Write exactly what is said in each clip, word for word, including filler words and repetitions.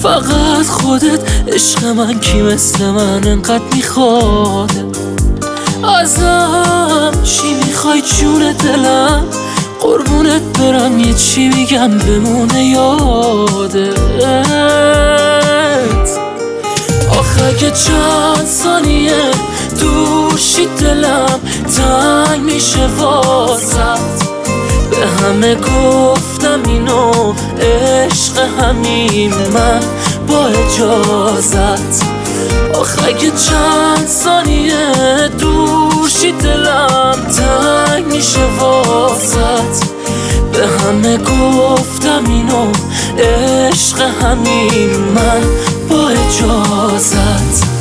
فقط خودت عشق من، کی مثل من انقدر میخواد؟ ازم چی میخوای جون دلم؟ قربونت برم یه چی میگم بمونه یادت. آخه اگه چند ثانیه دوشی دلم تنگ میشه واسد. به همه گفتم اینو عشق همین من با اجازت. آخه اگه چند ثانیه دوشی دلم تنگ میشه واسد. به همه گفتم اینو عشق همین من با اجازت.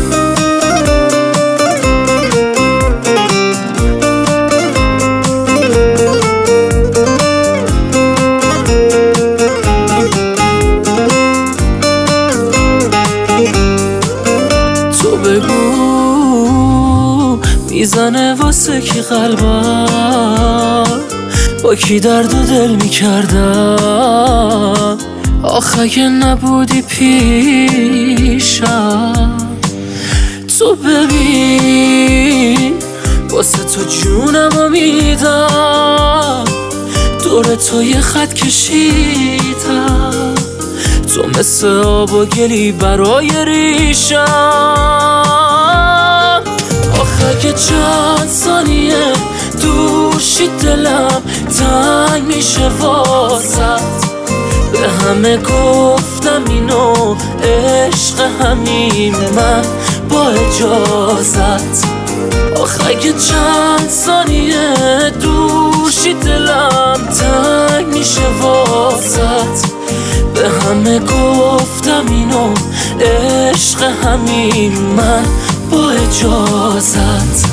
بگو میزنه واسه کی قلبم، با کی درد و دل میکردم. آخه اگه نبودی پیشم، تو ببین واسه تو جونمو میدم. دور تو یه خط کشیدم، تو مثل آب و گلی برای ریشم. آخه اگه چند ثانیه دوشی دلم تنگ میشه واسد. به همه گفتم اینو عشق همین من با اجازت. آخه اگه چند ثانیه دوشی دلم تنگ میشه واسد. به همه گفتم اینو عشق همین من با اجازت.